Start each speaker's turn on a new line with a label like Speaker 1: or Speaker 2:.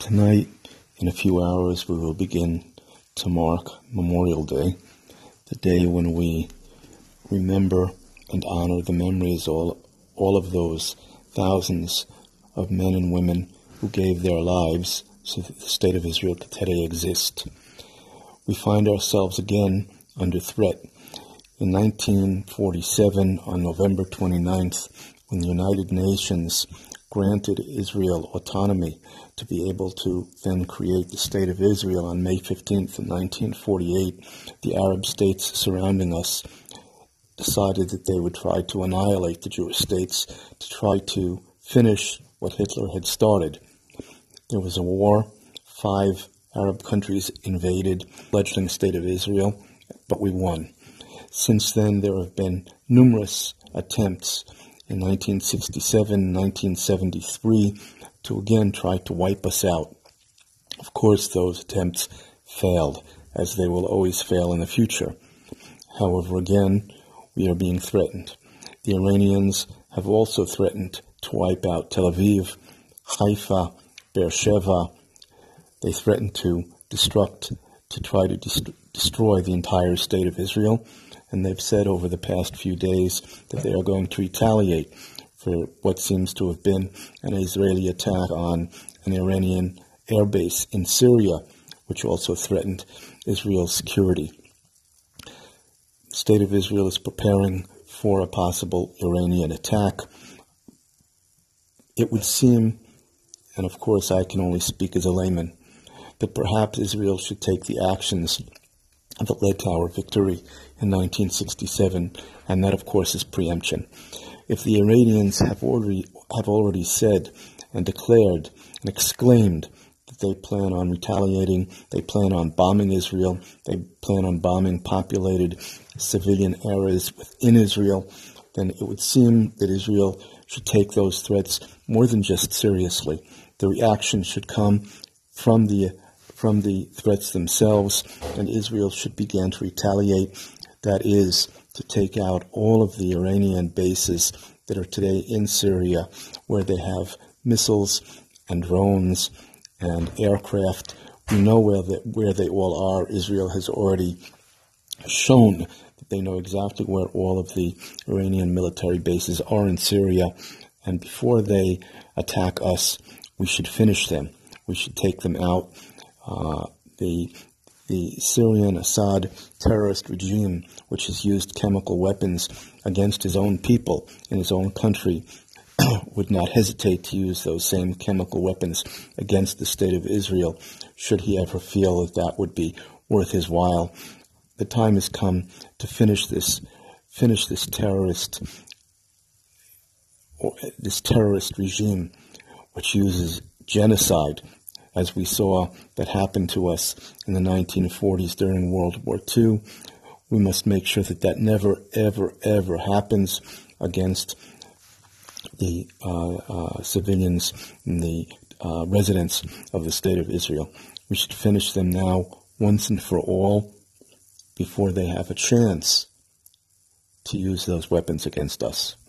Speaker 1: Tonight, in a few hours, we will begin to mark Memorial Day, the day when we remember and honor the memories of all of those thousands of men and women who gave their lives so that the State of Israel could today exist. We find ourselves again under threat. In 1947, on November 29th, when the United Nations granted Israel autonomy to be able to then create the State of Israel on May 15th, 1948, the Arab states surrounding us decided that they would try to annihilate the Jewish states to try to finish what Hitler had started. There was a war. 5 Arab countries invaded, fledgling State of Israel, but we won. Since then, there have been numerous attempts in 1967, 1973, to again try to wipe us out. Of course, those attempts failed, as they will always fail in the future. However, again, we are being threatened. The Iranians have also threatened to wipe out Tel Aviv, Haifa, Beersheba. They threatened to try to destroy the entire State of Israel. And they've said over the past few days that they are going to retaliate for what seems to have been an Israeli attack on an Iranian airbase in Syria, which also threatened Israel's security. The State of Israel is preparing for a possible Iranian attack. It would seem, and of course I can only speak as a layman, that perhaps Israel should take the actions that led to our victory in 1967, and that, of course, is preemption. If the Iranians have already said and declared and exclaimed that they plan on retaliating, they plan on bombing Israel, they plan on bombing populated civilian areas within Israel, then it would seem that Israel should take those threats more than just seriously. The reaction should come from the threats themselves, and Israel should begin to retaliate. That is, to take out all of the Iranian bases that are today in Syria, where they have missiles and drones and aircraft. We know where they all are. Israel has already shown that they know exactly where all of the Iranian military bases are in Syria, and before they attack us, we should finish them. We should take them out. The Syrian Assad terrorist regime, which has used chemical weapons against his own people in his own country, would not hesitate to use those same chemical weapons against the State of Israel, should he ever feel that that would be worth his while. The time has come to finish this terrorist regime, which uses genocide, as we saw that happen to us in the 1940s during World War II. We must make sure that that never, ever, ever happens against the civilians and the residents of the State of Israel. We should finish them now, once and for all, before they have a chance to use those weapons against us.